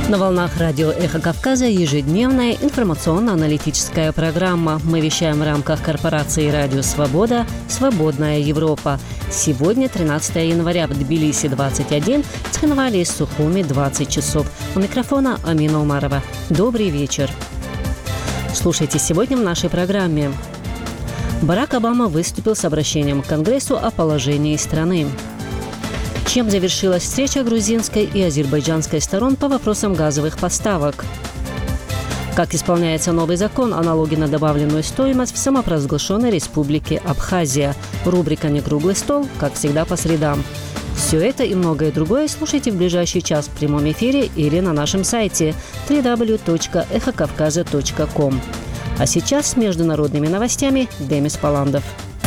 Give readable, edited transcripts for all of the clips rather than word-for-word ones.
На волнах радио «Эхо Кавказа» ежедневная информационно-аналитическая программа. Мы вещаем в рамках корпорации «Радио Свобода. Свободная Европа». Сегодня 13 января в Тбилиси 21, в Цхинвале и Сухуми 20 часов. У микрофона Амина Умарова. Добрый вечер. Слушайте сегодня в нашей программе. Барак Обама выступил с обращением к Конгрессу о положении страны. Чем завершилась встреча грузинской и азербайджанской сторон по вопросам газовых поставок? Как исполняется новый закон о налоге на добавленную стоимость в самопровозглашенной республике Абхазия? Рубрика «Некруглый стол», как всегда, по средам. Все это и многое другое слушайте в ближайший час в прямом эфире или на нашем сайте www.ekhokavkaza.com. А сейчас с международными новостями Демис Паландов.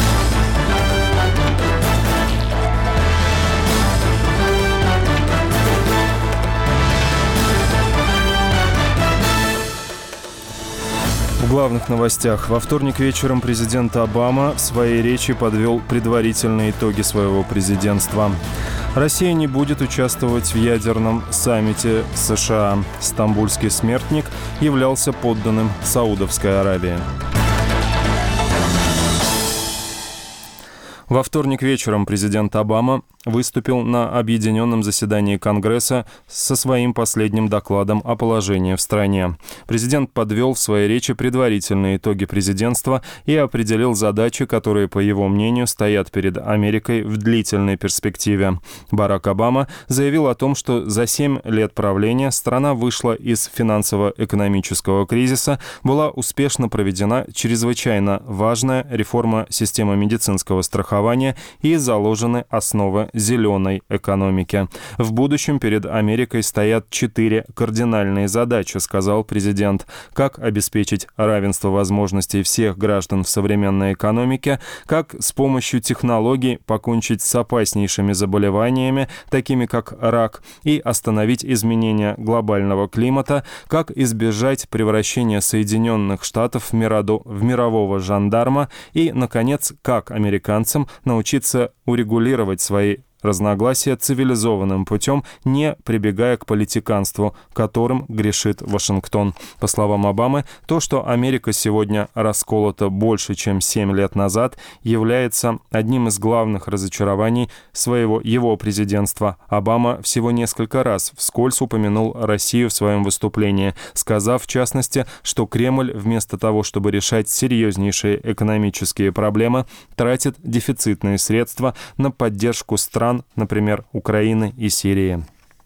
В главных новостях. Во вторник вечером президент Обама в своей речи подвел предварительные итоги своего президентства. Россия не будет участвовать в ядерном саммите США. Стамбульский смертник являлся подданным Саудовской Аравии. Во вторник вечером президент Обама выступил на объединенном заседании Конгресса со своим последним докладом о положении в стране. Президент подвел в своей речи предварительные итоги президентства и определил задачи, которые, по его мнению, стоят перед Америкой в длительной перспективе. Барак Обама заявил о том, что за 7 лет правления страна вышла из финансово-экономического кризиса, была успешно проведена чрезвычайно важная реформа системы медицинского страхования и заложены основы зеленой экономики. В будущем перед Америкой стоят 4 кардинальные задачи, сказал президент. Как обеспечить равенство возможностей всех граждан в современной экономике, как с помощью технологий покончить с опаснейшими заболеваниями, такими как рак, и остановить изменения глобального климата, как избежать превращения Соединенных Штатов в мирового жандарма и, наконец, как американцам научиться урегулировать свои разногласия цивилизованным путем, не прибегая к политиканству, которым грешит Вашингтон. По словам Обамы, то, что Америка сегодня расколота больше, чем 7 лет назад, является одним из главных разочарований его президентства. Обама всего несколько раз вскользь упомянул Россию в своем выступлении, сказав, в частности, что Кремль вместо того, чтобы решать серьезнейшие экономические проблемы, тратит дефицитные средства на поддержку стран, например, Украины и Сирии.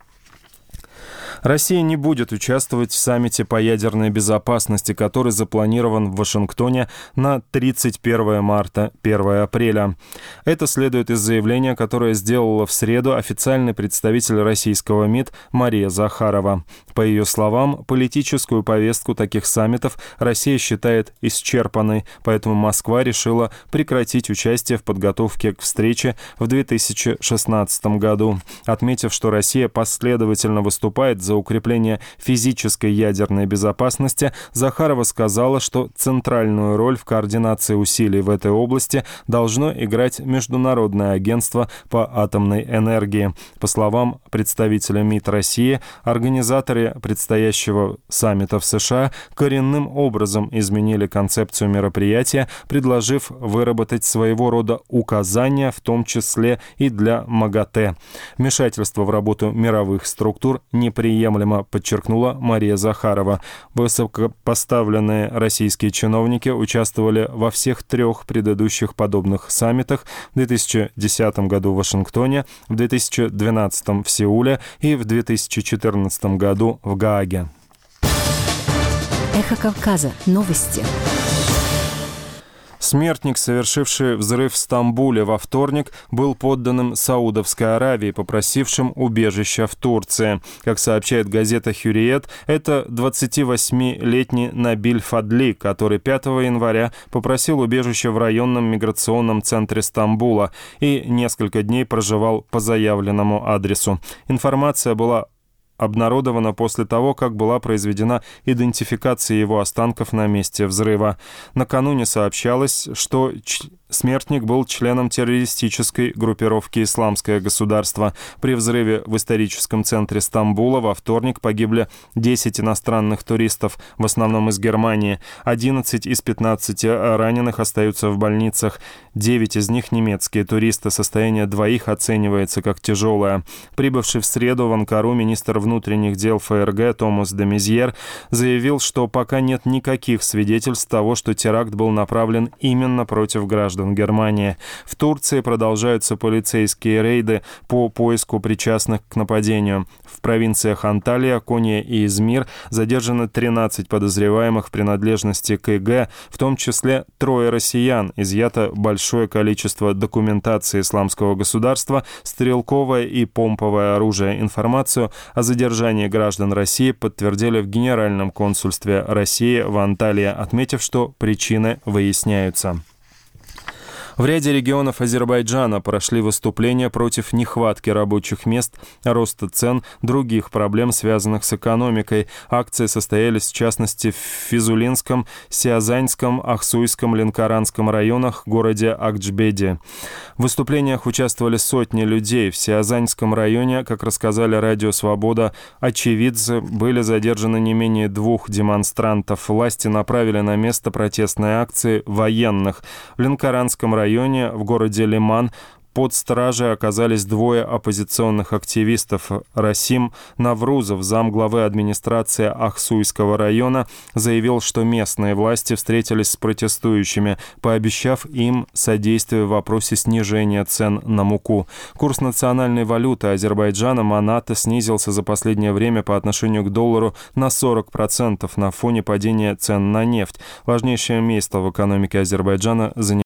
Россия не будет участвовать в саммите по ядерной безопасности, который запланирован в Вашингтоне на 31 марта, 1 апреля. Это следует из заявления, которое сделала в среду официальный представитель российского МИД Мария Захарова. По ее словам, политическую повестку таких саммитов Россия считает исчерпанной, поэтому Москва решила прекратить участие в подготовке к встрече в 2016 году, отметив, что Россия последовательно выступает за укрепление физической ядерной безопасности. Захарова сказала, что центральную роль в координации усилий в этой области должно играть Международное агентство по атомной энергии. По словам представителя МИД России, организаторы предстоящего саммита в США коренным образом изменили концепцию мероприятия, предложив выработать своего рода указания, в том числе и для МАГАТЭ. Вмешательство в работу мировых структур неприемлемо, подчеркнула Мария Захарова. Высокопоставленные российские чиновники участвовали во всех 3 предыдущих подобных саммитах: в 2010 году в Вашингтоне, в 2012 в Сеуле и в 2014 году в Гааге. Эхо Кавказа. Новости. Смертник, совершивший взрыв в Стамбуле во вторник, был подданным Саудовской Аравии, попросившим убежища в Турции. Как сообщает газета «Хюриет», это 28-летний Набиль Фадли, который 5 января попросил убежища в районном миграционном центре Стамбула и несколько дней проживал по заявленному адресу. Информация была обнародована после того, как была произведена идентификация его останков на месте взрыва. Накануне сообщалось, что Смертник был членом террористической группировки «Исламское государство». При взрыве в историческом центре Стамбула во вторник погибли 10 иностранных туристов, в основном из Германии. 11 из 15 раненых остаются в больницах. 9 из них немецкие туристы. Состояние двоих оценивается как тяжелое. Прибывший в среду в Анкару министр внутренних дел ФРГ Томас де Мезьер заявил, что пока нет никаких свидетельств того, что теракт был направлен именно против граждан Германии. В Турции продолжаются полицейские рейды по поиску причастных к нападению. В провинциях Анталия, Конья и Измир задержаны 13 подозреваемых в принадлежности к ИГ, в том числе 3 россиян. Изъято большое количество документации Исламского государства, стрелковое и помповое оружие. Информацию о задержании граждан России подтвердили в Генеральном консульстве России в Анталии, отметив, что причины выясняются. В ряде регионов Азербайджана прошли выступления против нехватки рабочих мест, роста цен, других проблем, связанных с экономикой. Акции состоялись, в частности, в Физулинском, Сиазаньском, Ахсуйском, Ленкоранском районах, городе Акчбеди. В выступлениях участвовали сотни людей. В Сиазаньском районе, как рассказали Радио Свобода, очевидцы, были задержаны не менее 2 демонстрантов. Власти направили на место протестной акции военных. В Ленкоранском районе в городе Лиман под стражей оказались 2 оппозиционных активистов. Расим Наврузов, замглавы администрации Ахсуйского района, заявил, что местные власти встретились с протестующими, пообещав им содействие в вопросе снижения цен на муку. Курс национальной валюты Азербайджана манат снизился за последнее время по отношению к доллару на 40% на фоне падения цен на нефть. Важнейшее место в экономике Азербайджана занимает